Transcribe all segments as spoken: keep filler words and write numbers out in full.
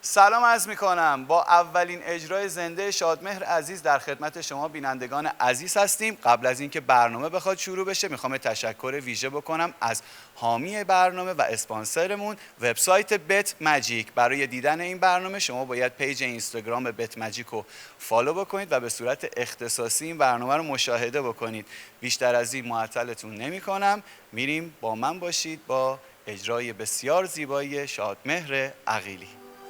سلام عرض میکنم. با اولین اجرای زنده شادمهر عزیز در خدمت شما بینندگان عزیز هستیم. قبل از اینکه برنامه بخواد شروع بشه میخوام تشکر ویژه بکنم از حامی برنامه و اسپانسرمون وبسایت بت ماجیک. برای دیدن این برنامه شما باید پیج اینستاگرام بت ماجیک رو فالو بکنید و به صورت اختصاصی این برنامه رو مشاهده بکنید. بیشتر از این معطلتون نمیکنم. میریم با من باشید با اجرای بسیار زیبای شادمهر عقیلی.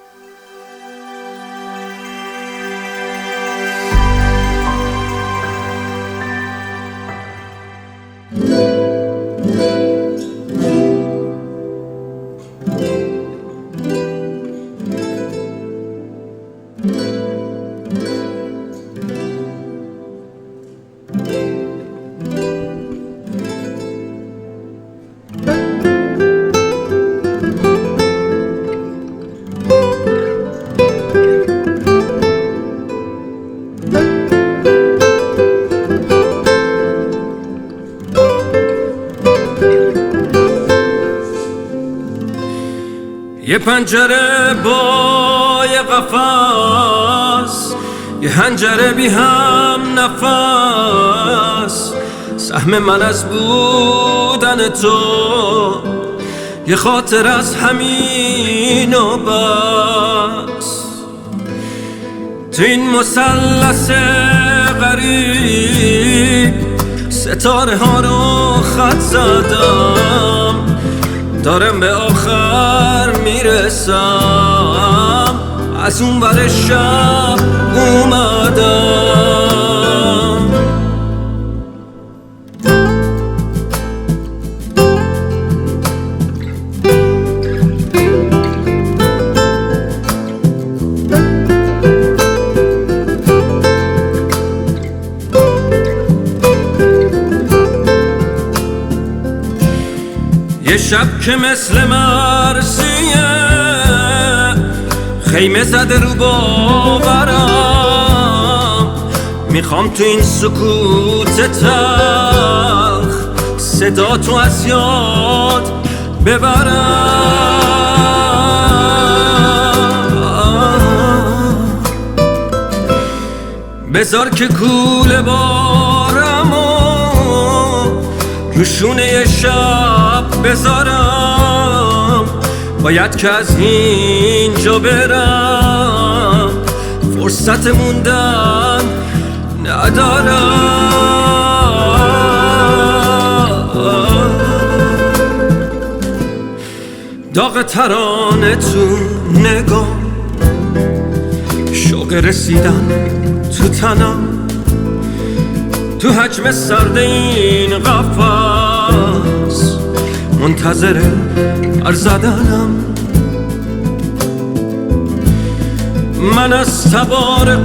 یه پنجره با یه قفس، یه حنجره بی هم نفس. سهم من از بودن تو، یه خاطر از همین و بس. تو این مثلث غریب ستاره ها رو خط زدم، دارم به آخر میرسم، از اون ور شب اومدم. یه شب که مثل مرسیه خیمه زده رو باورم، میخوام تو این سکوت تلخ صدا تو از یاد ببرم. بذار که کوله بارمو روشونه یه شب بذارم، باید که از اینجا برم، فرصت موندن ندارم. داغ ترانه تو نگاه، شوق رسیدن تو تنم، تو حجم سرد این قفس منتظر پر زدنم. من از تبار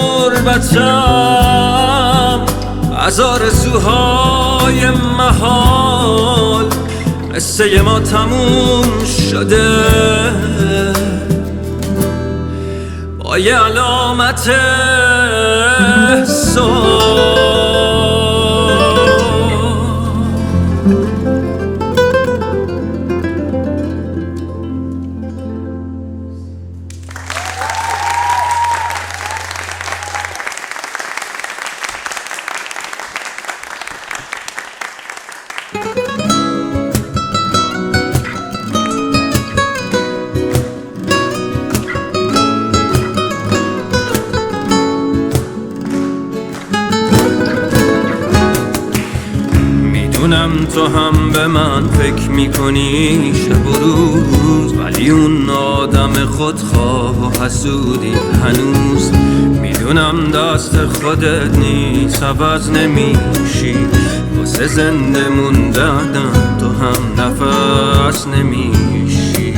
غربتم، از آرزوهای محال، قصه ما تموم شده با یه علامت سوال. میدونم تو هم به من فکر میکنی شب و روز، ولی اون آدم خودخواه و حسودی هنوز. میدونم دست خودت نیست، عوض نمیشی، واسه زنده موندن تو هم نفس نمیشی.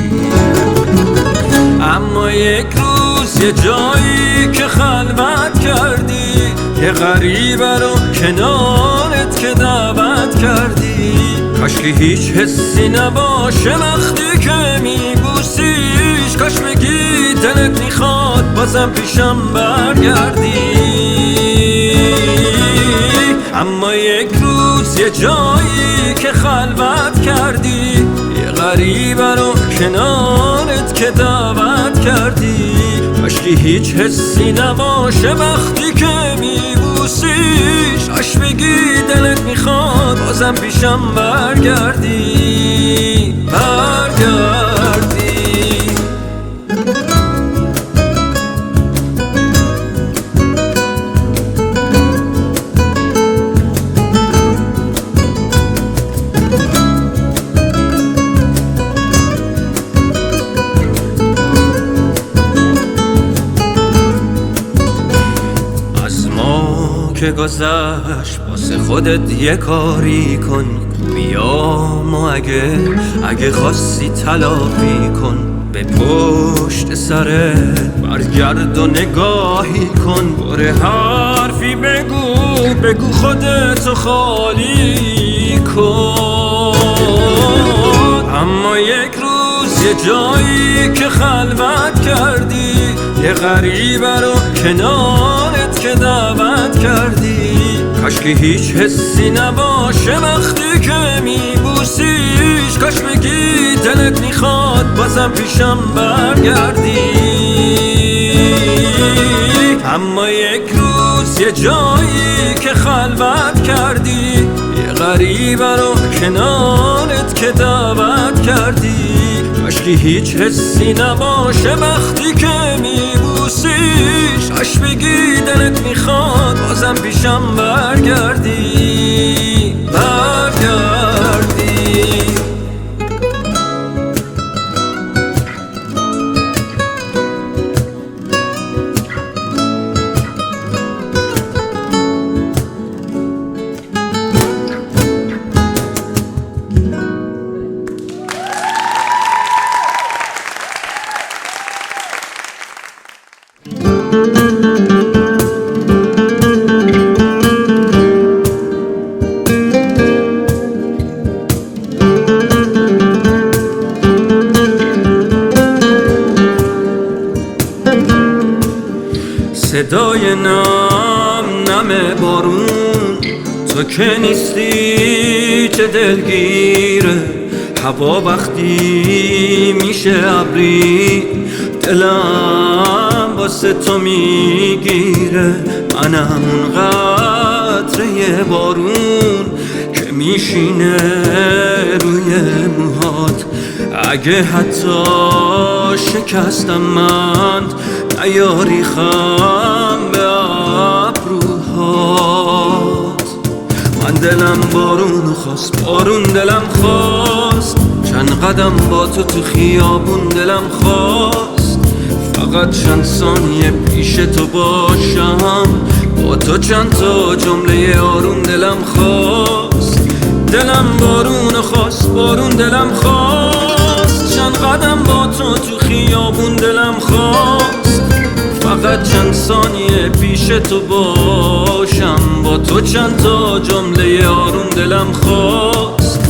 اما یک روز یه جایی که خلوت کردی، یه غریبه رو کنارت که دعوت کردی، کاش که هیچ حسی نباشه وقتی که میبوسیش، کاش بگی دلت میخواد بازم پیشم برگردی. اما یک روز یه جایی که خلوت کردی، یه غریبه رو کنارت که دعوت کردی. کاشکی هیچ حسی نباشه وقتی که میبوسیش، اش بگی دلت میخواد بازم پیشم برگردی برگردی. که گذشت واسه خودت یه کاری کن، بیام و اگه اگه خواستی تلافی کن. به پشت سرت برگرد و نگاهی کن، بره حرفی بگو بگو خودتو خالی کن. اما یک روز یه جایی که خلوت کردی، یه غریبه رو کنارت که دعوت کردی. کاش که هیچ حسی نباشه وقتی که میبوسیش، کاش بگی دلت میخواد بازم پیشم برگردی. اما یک روز یه جایی که خلوت کردی، یه غریبه رو کنارت که دعوت کردی. کاش که هیچ حسی نباشه وقتی که میبوسیش، اش بگی دلت میخواد بازم پیشم برگردی برگردی. صدای نم نم بارون، تو که نیستی چه دلگیره. هوا وقتی میشه ابری، دلم واسه تو میگیره. منم اون قطره بارون که میشینه روی موهات. اگه حتی شکستم من، نیاری خم به ابروهات. من دلم بارون خواست بارون دلم خواست، چند قدم با تو تو خیابون دلم خواست. فقط چند ثانیه پیش تو باشم، با تو چند تا جمله آروم دلم خواست. دلم بارون خواست بارون دلم خواست، چند قدم با تو تو خیابون دلم خواست. فقط چند ثانیه پیش تو باشم، با تو چند تا جمله آروم دلم خواست.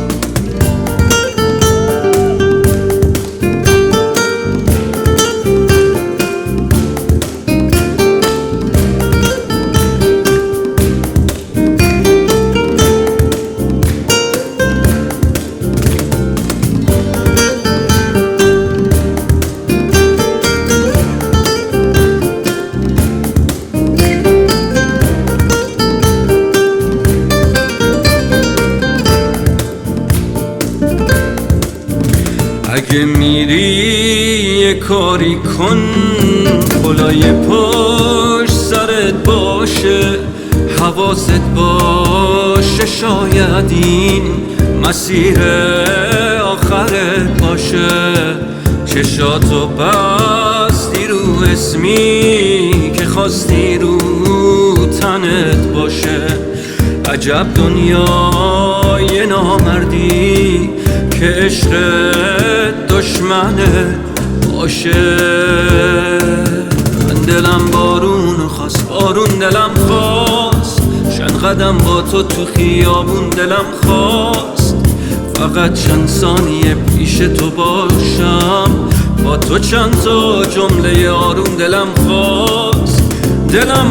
اگه میری یه کاری کن، بالای پشت سرت باشه، حواست باشه. شاید این مسیر آخرت باشه. چشاتو بستی رو اسمی که خواستی رو تنت باشه. عجب دنیای نامردی که عشقت دشمنت باشه. من دلم بارون خواست بارون دلم خواست، چند قدم با تو تو خیابون دلم خواست. فقط چند ثانیه پیش تو باشم، با تو چند تا جمله آروم دلم خواست. دلم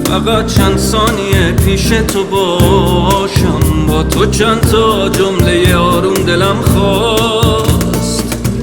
فقط چند ثانیه پیش تو باشم، با تو چند تا جمله آروم دلم خواست.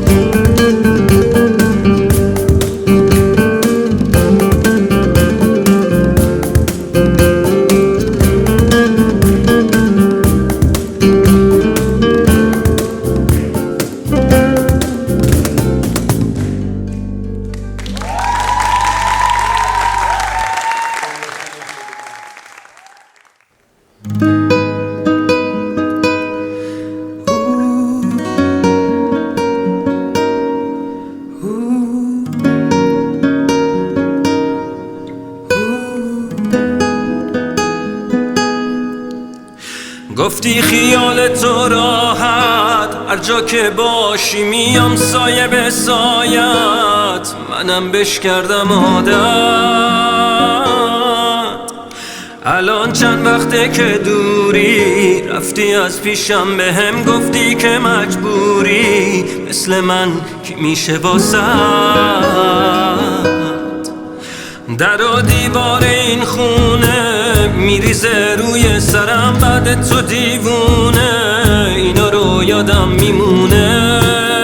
گفتی خیال تو راحت، هر جا که باشی میام سایه به سایت، منم بش کردم عادت. الان چند وقته که دوری، رفتی از پیشم به هم گفتی که مجبوری، مثل من کی میشه واسه در و دیوار این خونه میریزه روی سرم، بعد تو دیوونه اینا رو یادم میمونه.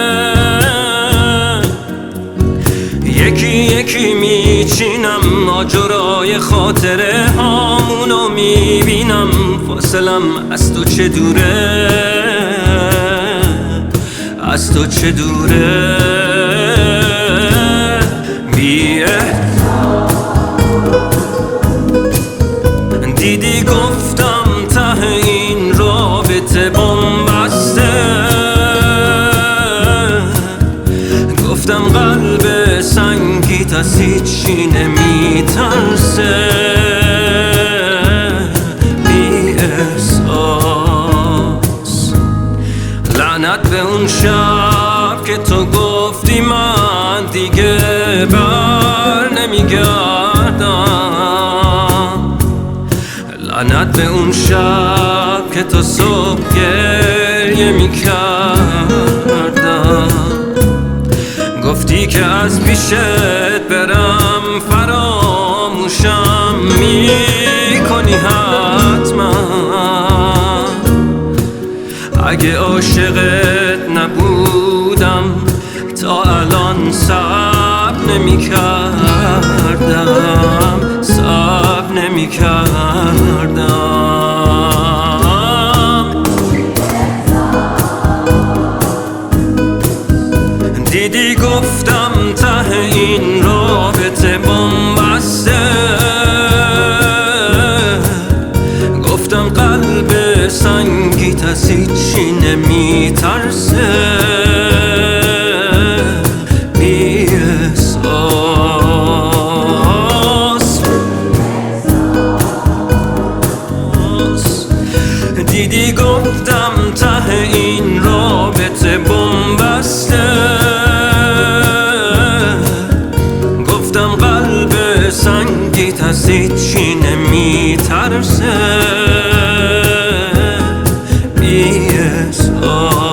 یکی یکی میچینم ماجرای خاطره هامونو میبینم، فاصلم از تو چه دوره، از تو چه دوره. بیه دیدی گفتم ته این رابطه بن‌بسته، گفتم قلب سنگیت از هیچی نمیترسه. بی احساس لعنت به اون شب که تو گفتی من دیگه بر نمیگردم، لعنت به اون شب که تو صبح گریه میکردم. گفتی که از پیشت برم فراموشم میکنی حتما، اگه عاشقت نبودم تا الان صبر نمیکردم، صبر نمیکردم. دیدی گفتم ته این رابطه بن‌بسته، گفتم قلب سنگیت از هیچی نمیترسه. بی احساس دیدی گفتم ته این رابطه بن‌بسته، گفتم قلب سنگیت از هیچی نمیترسه. بی احساس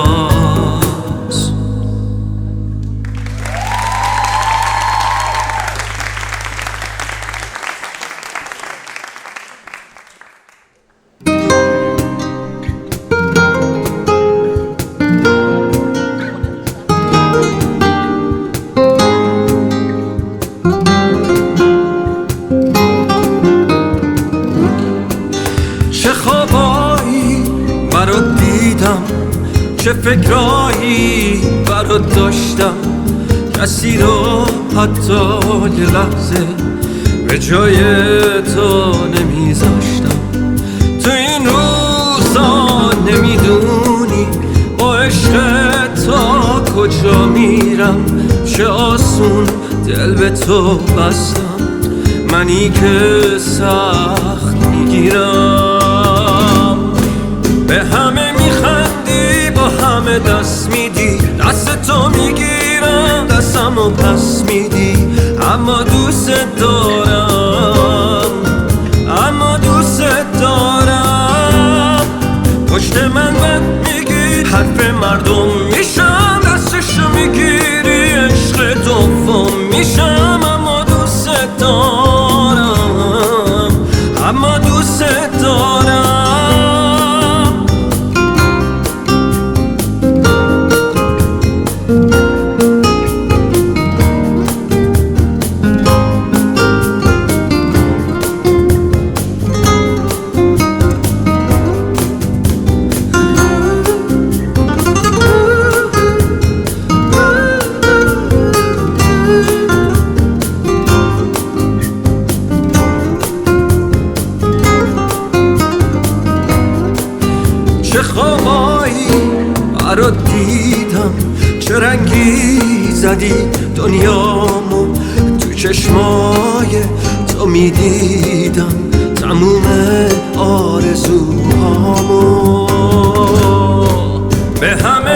چه فکرایی برات داشتم، کسی رو حتی یه لحظه به جای تو نمیذاشتم. تو این روزا نمیدونی با عشق تا کجا میرم، چه آسون دل به تو بستم، منی که سخت میگیرم. به همه میخندی با همه دست میدی، دست تو میگیرم دستمو پس میدی، اما دوست دارم، اما دوست دارم. پشت من بد میگی حرف مردم میشم، دستشو میگیری عشق دوم میشم، اما دوست دارم، چه خوابایی برات دیدم، چه رنگی زدی دنیامو، تو چشمای تو میدیدم تموم آرزوهامو. به همه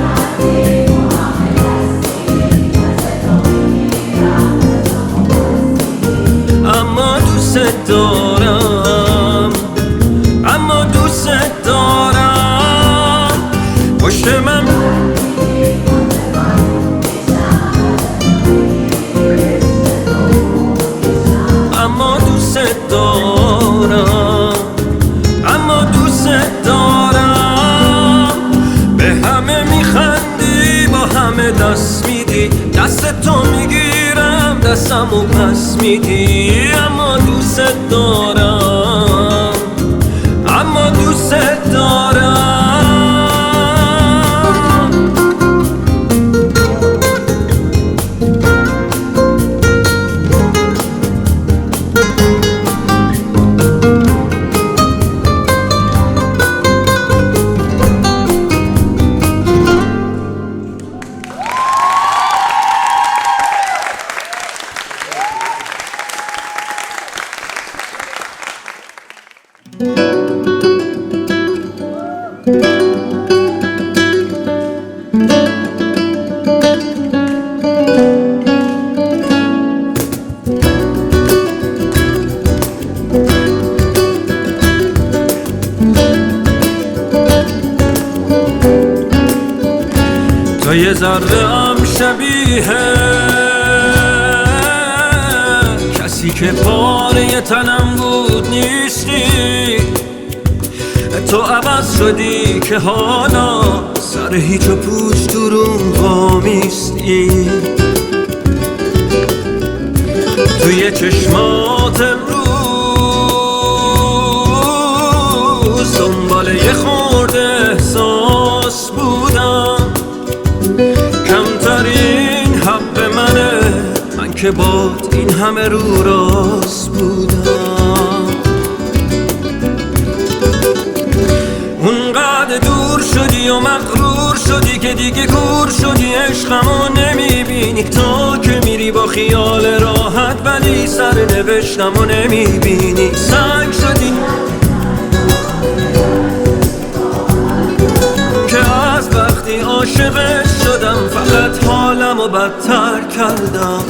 اما دوست دارم، اما دوست دارم. پشت من اما دوست دارم، اما دوست دارم. به همه میخندی، با همه دست میدی، دست تو میگیرم دستمو پس میدی. اما دوست دارم، اما دوست دارم. تو یه ذره هم شبیه کسی که پاره تنم بود نیستی. تو عوض شدی که حالا سر هیچ و پوچ درون وامیستی. توی چشمات امروز دنبال یه خورده احساس بودم، کمترین حق منه من که باد این همه رو راست بودم. اونقدر دور شدی و مغرور شدی که دیگه کور شدی، عشقمو نمیبینی. تا که میری با خیال راحت ولی سر نوشتمو نمیبینی. سنگ شدی که از وقتی عاشقت شدم فقط حالمو بدتر کردم.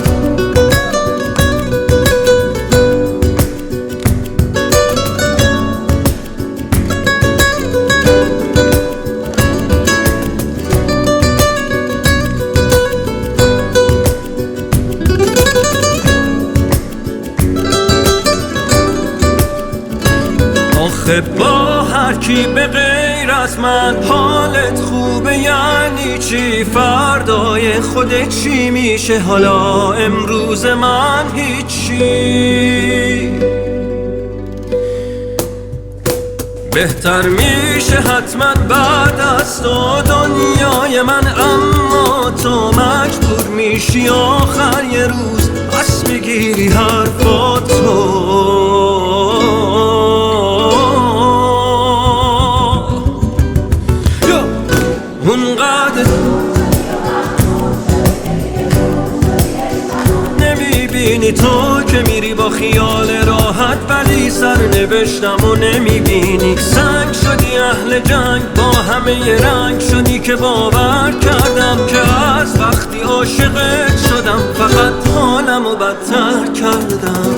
آخه با هر کی به غیر از من حالت خوبه یعنی چی؟ فردای خودت چی میشه؟ حالا امروز من هیچی. بهتر میشه حتما بعد از تو دنیای من، اما تو مجبور میشی آخر یه روز پس میگیری حرفاتو. اونقدر نمیبینی تو که میری با خیال راحت ولی سر نوشتمو نمیبینی. سنگ شدی اهل جنگ، با همه رنگ شدی که باور کردم که از وقتی عاشقت شدم فقط حالمو بدتر کردم.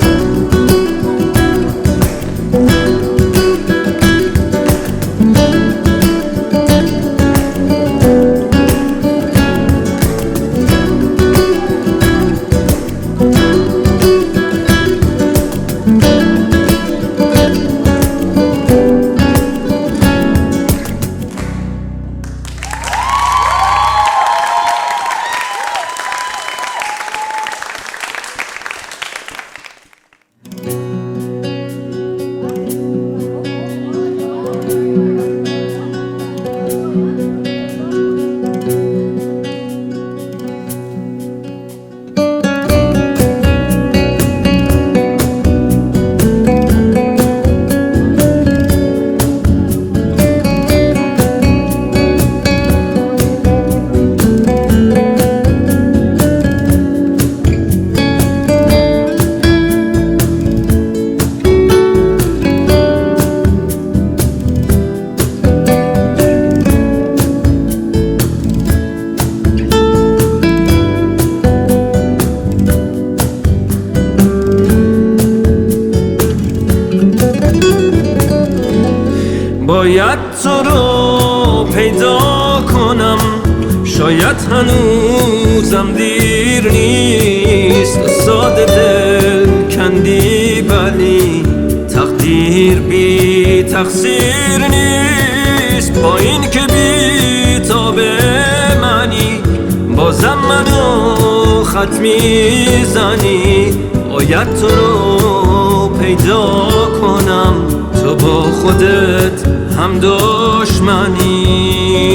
پیدا کنم. شاید هنوزم دیر نیست، ساده دل کندی ولی تقدیر بی تقصیر نیست. با این که بی تاب منی بازم منو خط میزنی. باید تو رو پیدا کنم، تو با خودت هم دشمنی.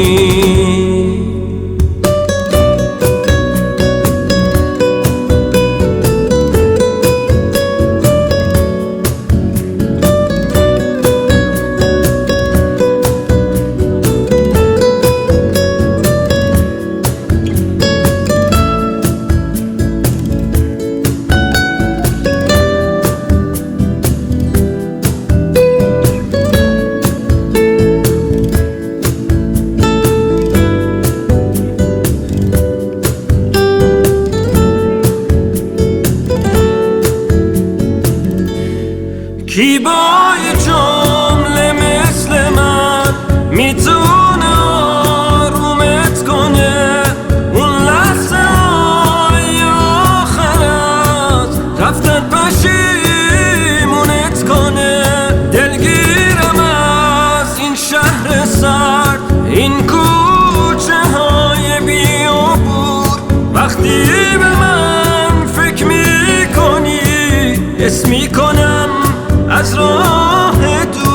کی با یه جمله مثل من میتونه آرومت کنه؟ اون لحظه های آخرت رفتن پشیمونت کنه. دلگیرم از این شهر سرد، این کوچه های بی عبور. وقتی به من فکر میکنی حس میکنم از راه دور.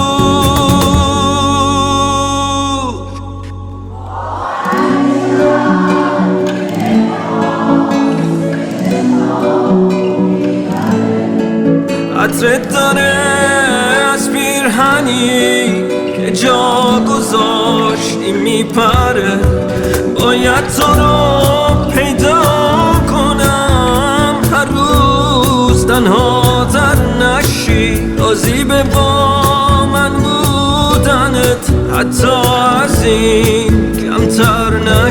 عطرت داره از پیرهنی که جا گذاشتی میپره. باید تو رو پیدا کنم، هر روز تنها تر نشی. راضی به با من بودنت، حتی از این کمتر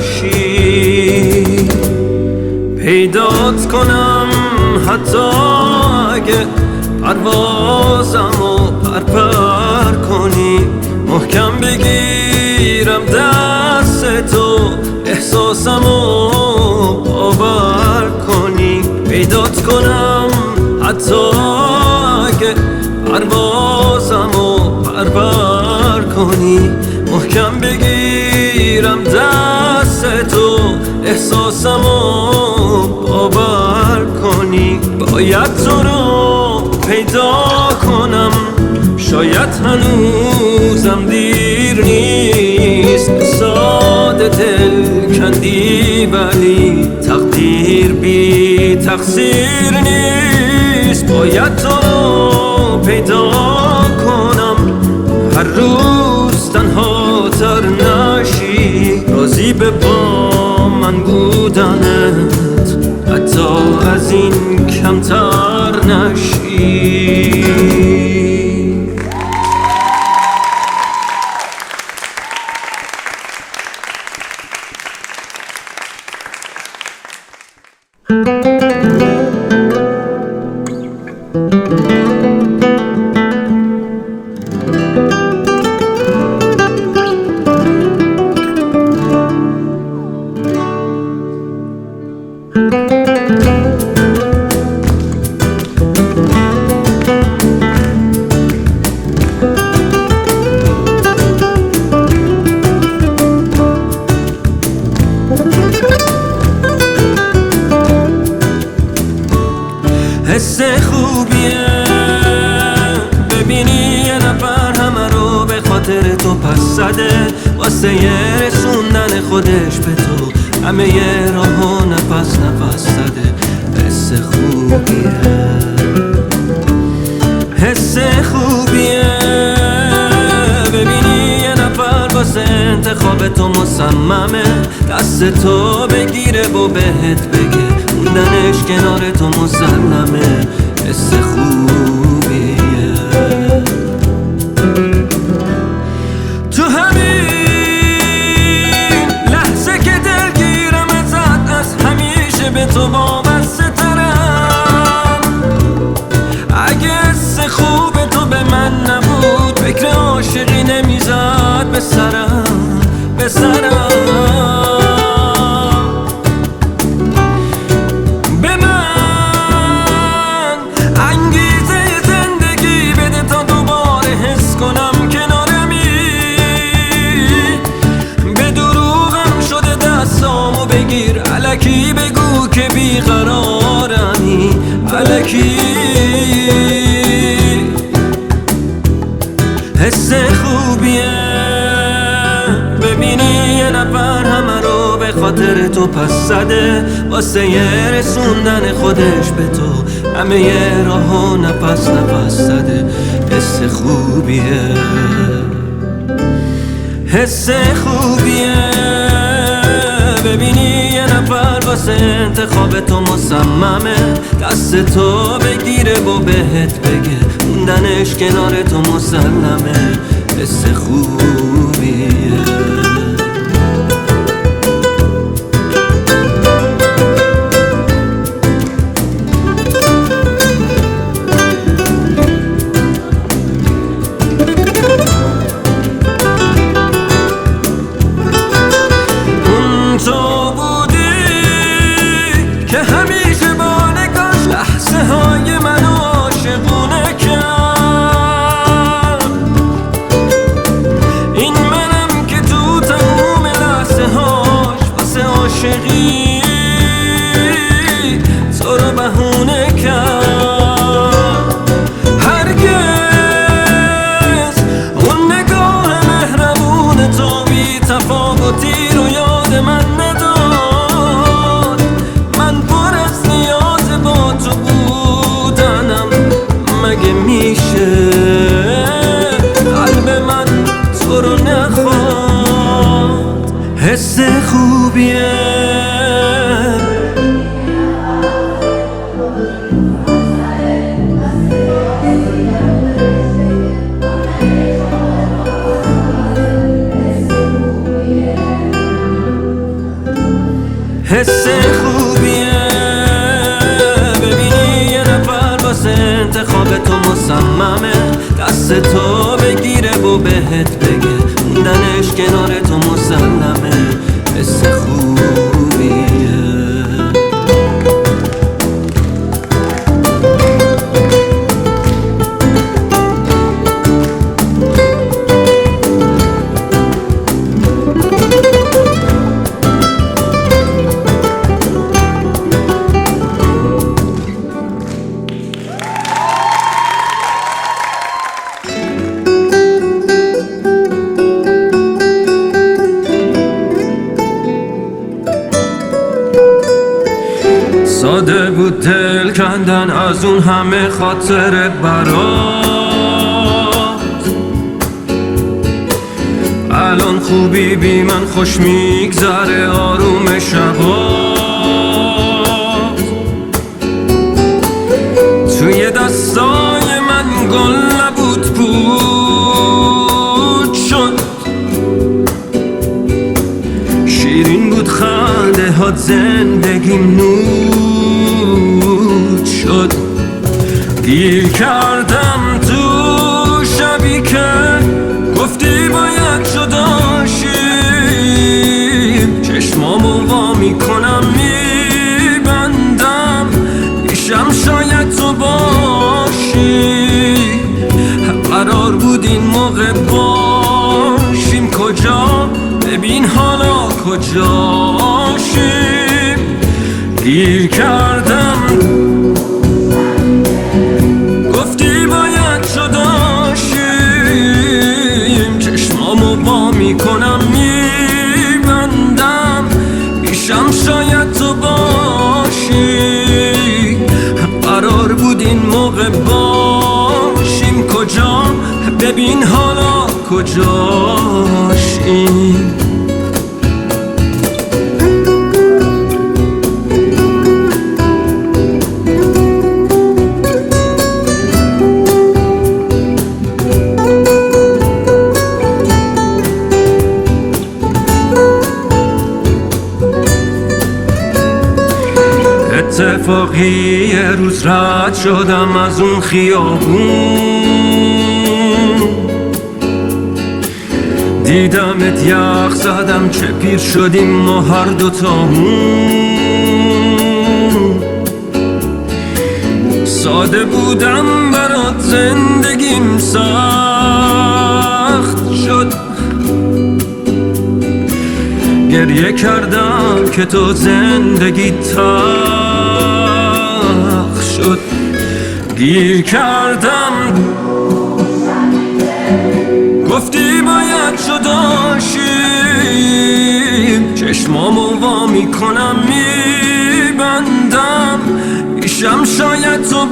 نشی. پیدات کنم حتی اگه پروازمو پرپر کنی. محکم بگیرم دستتو، احساسمو باور کنی. پیدات کنم حتی اگه پروازمو پرپر کنی. محکم بگیرم دستتو، احساسمو باور کنی. باید تو رو پیدا کنم، شاید هنوزم دیر نیست. ساده دل کندی ولی تقدیر بی تقصیر نیست. باید تو رو پیدا کنم، هر روز تنها تر نشی. راضی به با من بودنت، حتی از این کمتر نشی. حس خوبیه ببینی یه نفر همه رو به خاطر تو پس زده، واسه یه رسوندن خودش به تو همه یه راهو نفس نفس زده. حس خوبیه، حس خوبیه ببینی یه نفر واسه انتخاب تو مصممه. دست تو بگیره و بهت بگه موندنش کنار تو مسلمه. حس خوبیه تو همین لحظه که دلگیرم ازت، از همیشه به تو وابسته ترم. اگه حس خوب تو به من نبود فکر عاشقی نمیزد به سرم. بیقرارمی الکی حس خوبیه ببینی یه نفر همه رو به خاطر تو پس زده واسه یه رسوندن خودش به تو همه یه راهو نفس نفس زده حس خوبیه حس خوبیه ببینی یه نفر واسه انتخاب تو مصممه دست تو بگیره و بهت بگه موندنش کنار تو مسلمه حس خوبیه تو بودی که همیشه با نگاش لحظه های منو عاشقونه کرد این منم که تو تموم لحظه هاش واسه عاشقی تو رو بهونه کرد هرگز اون نگاه مهربون تو بی تفاوتی رو یاد من نداد من پر از نیاز با تو بودنم مگه میشه قلب من تو رو نخواد حس خوبیه حس خوبیه ببینی یه نفر واسه انتخاب تو مصممه دست تو بگیره و بهت بگه موندنش کنار تو مسلمه حس خوبیه ساده بود دل کندن از اون همه خاطر برات الان خوبی بی من خوش میگذره آروم شبات توی دستای من گل نبود پود شد شیرین بود خنده هات زندگیم نور شد گیر کردم تو شبی که گفتی باید جداشیم چشمامو وا میکنم میبندم پیشم شاید تو باشی قرار بود این موقع باشیم کجا ببین حالا کجاشیم گیر کردم گفتی باید جداشیم چشمامو وا میکنم میبندم پیشم شاید تو باشی قرار بود این موقع باشیم کجا ببین حالا کجاشیم اتفاقی یه روز رد شدم از اون خیابون دیدمت یخ زدم چه پیر شدیم ما هر دوتامون ساده بودم برات زندگیم سخت شد گریه کردم که تو زندگی تلخ گیر کردم گفتی باید جدا شیم چشمامو وا میکنم میبندم پیشم شاید تو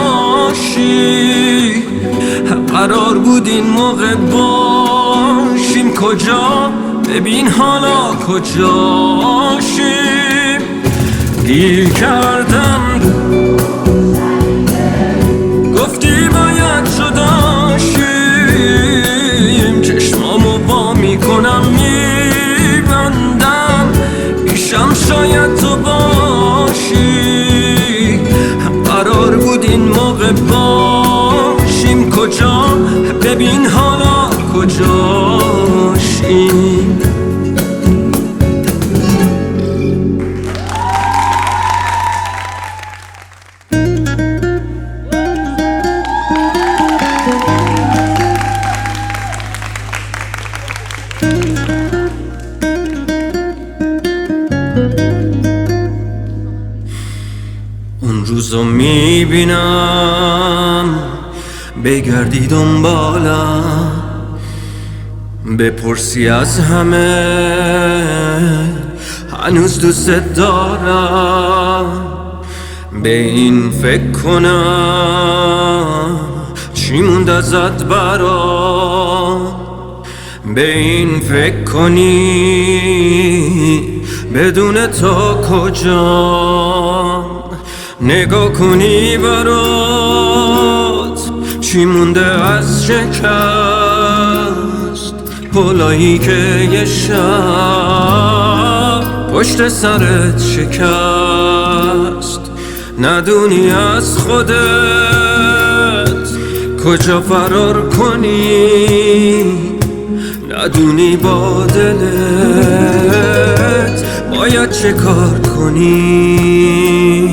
باشی قرار بود این موقع باشیم کجا ببین حالا کجاشیم گیر کردم گفتی باید جدا شیم چشمامو وا میکنم میبندم پیشم شاید تو باشی قرار بود این موقع باشیم کجا ببین حالا کجاشیم اون روزو میبینم بگردی دنبالم بپرسی از همه هنوز دوست دارم به این فکر کنم چی موند ازت برام به این فکر کنی بدون تا کجا نگاه کنی برات چی مونده از شکست پلایی که یه شب پشت سرت شکست ندونی از خودت کجا فرار کنی ندونی با دلت باید چه کار کنی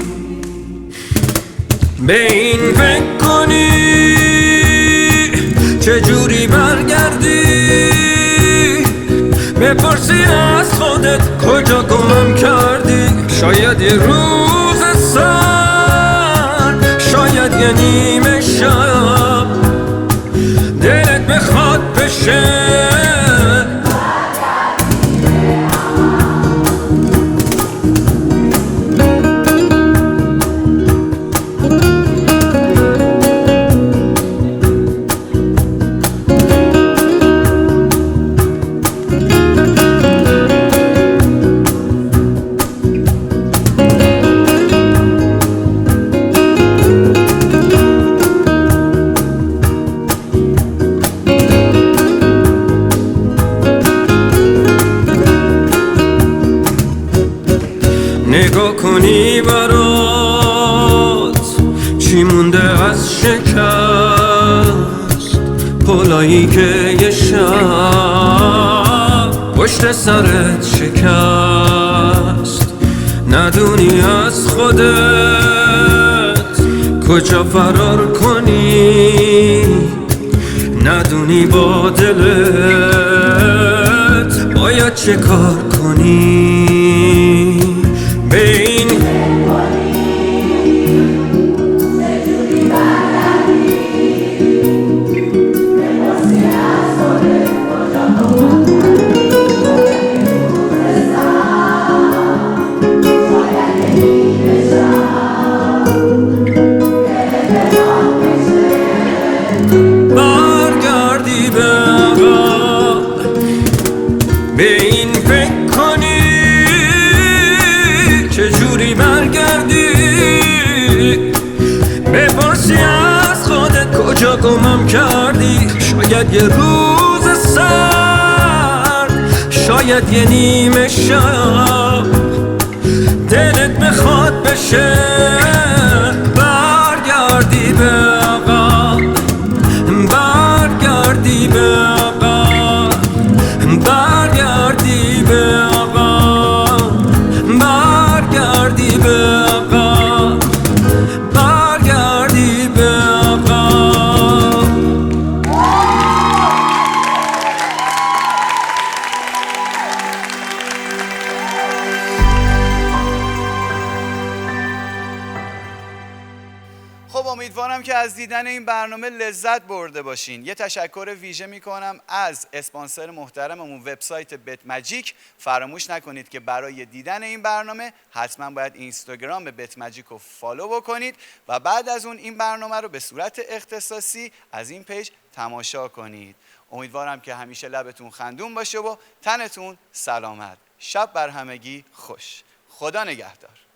به این فکر کنی چجوری برگردی بپرسی از خودت کجا گمم کردی شاید یه روز سر شاید یه نیمه شب دلت بخواد بشه نگاه کنی برات چی مونده از شکست پلایی که یه شب پشت سرت شکست ندونی از خودت کجا فرار کنی ندونی با دلت باید چه کار کنی به این برگردی به عقب به این فکر کنی چجوری برگردی بپرسی از خودت کجا گمم کردی شاید یه روز سرد شاید یه نیمه شب دلت بخواد بشه برگردی به عقب برگردی به عقب برگردی به عقب برگردی به عقب برگردی به عقب از دیدن این برنامه لذت برده باشین. یه تشکر ویژه میکنم از اسپانسر محترممون وبسایت بت ماجیک. فراموش نکنید که برای دیدن این برنامه حتما باید اینستاگرام بت ماجیک رو فالو بکنید و بعد از اون این برنامه رو به صورت اختصاصی از این پیج تماشا کنید. امیدوارم که همیشه لبتون خندون باشه و تنتون سلامت. شب بر همگی خوش. خدا نگهدار.